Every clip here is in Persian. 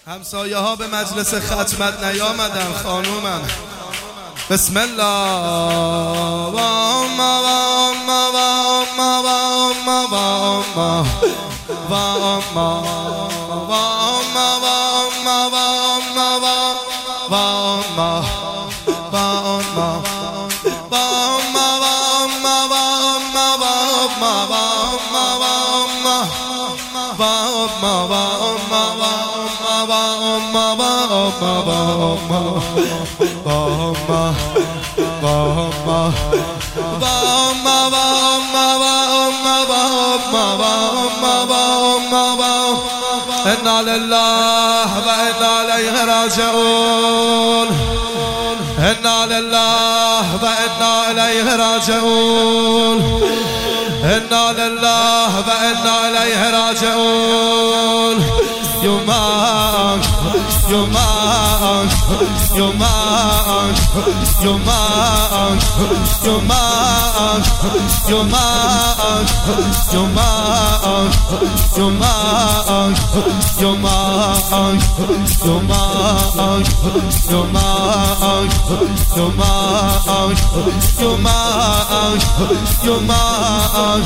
همسایه ها به مجلس ختمت نیامدن خانومم. بسم الله. انا لله و انا الیه راجعون. انا لله و انا الیه راجعون. انا لله و انا الیه راجعون. یومان یومان یومان یومان یومان یومان یومان یومان یومان یومان یومان یومان یومان یومان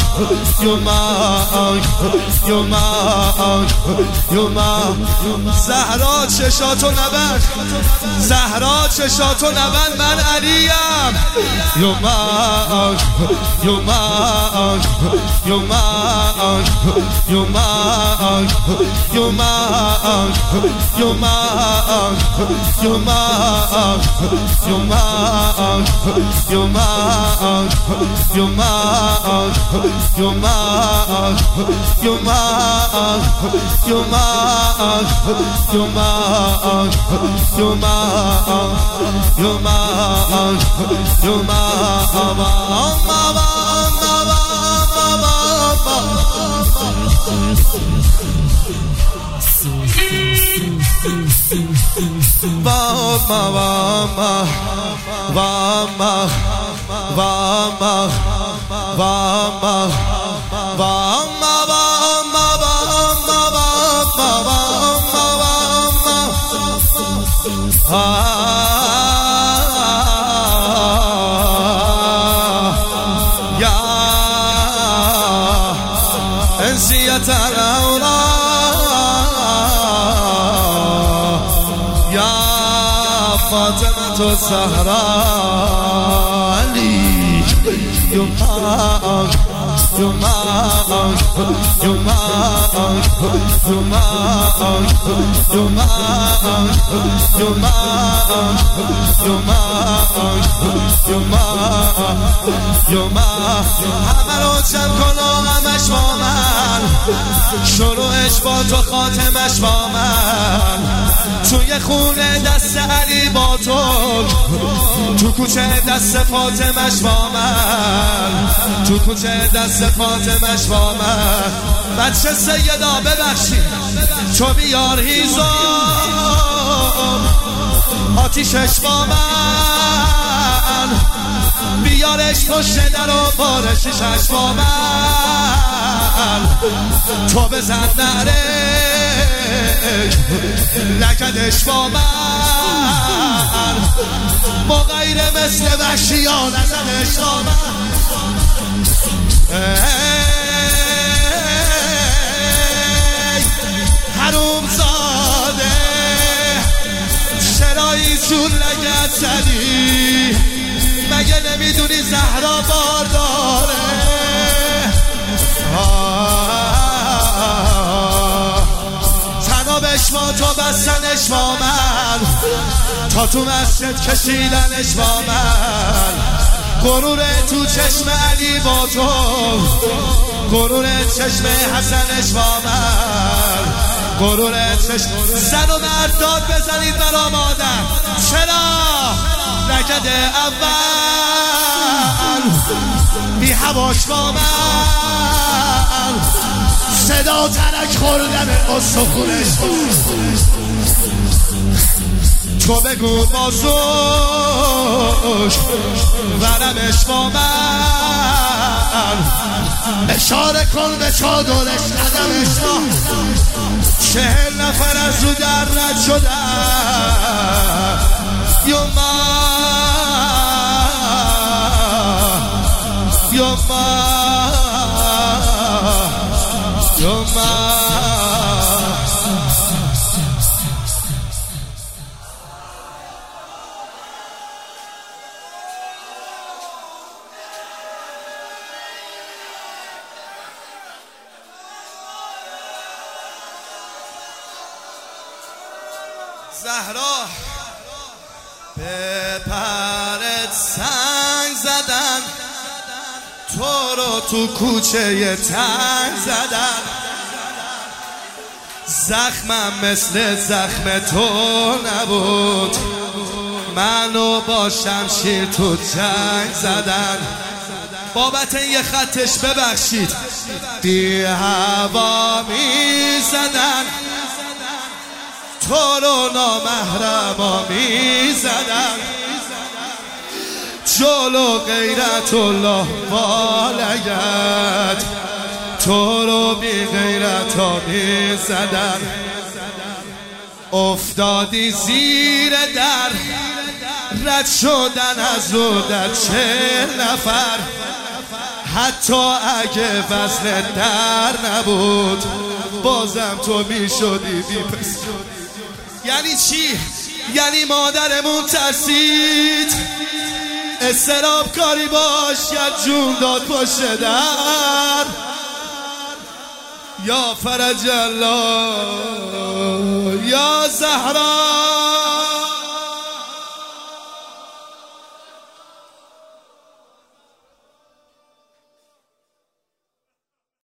یومان یومان زهرا چشاتو نبند، زهرا چشاتو نبند، من علیم. یومان یومان یومان یومان یومان یومان یومان یومان یومان یومان یومان یومان یومان یومان یومان یا انسیت الاوراق یا فاطمة الزهراء علی. یومان یومان یومان یومان یومان یومان یومان یومان همه رو جمع کن و همش با من، شروعش با تو خاتمش با من. توی خونه دست علی با تو، تو کوچه دست فاطمش با من، تو کوچه دست فاطمش با من. بچه سیدا ببخشید تو بیار هیزم آتیشش با من، بیارش پشت در و بارشش با من. تو بزن نره لکدش با من، با غیر مثل وحشیان ازدش با من. حروم زاده چرایی جون لگت زدی، مگه نمیدونی زهرا بار داره؟ تنابش ما تو بستنش با من، تا تو مسجد کشیدنش با من. غرور تو چشم علی با تو، غرور چشم حسنش با من، غرور چشم. زن و مرد داد بزنید برا مادر، چرا لگد اول بی هواش با من، صدا ترک خوردن استخونش. تو بگو بازوش ورمش با من، اشاره کن به چادرش قدمش با. 40 نفر از رو در رد شدن زهرا به پرت سنگ زدن، تو رو تو کوچه تنگ زدن، زخمم مثل زخم تو نبود، منو با شمشیر تو جنگ زدن. بابت یه خطش ببخشید. بی هوا می زدن، تو رو نامحرما می زدن، جلو غیرت الله بالگرد، تو رو بی غیرت ها می زدن. افتادی زیر در، رد شدن از رو در 40 نفر، حتی اگه وزن در نبود بازم تو می شدی بی پس. یعنی چی؟ یعنی مادرمون ترسید استراب کاری باشد، جون داد پشت در. یا فرج الله یا زهرا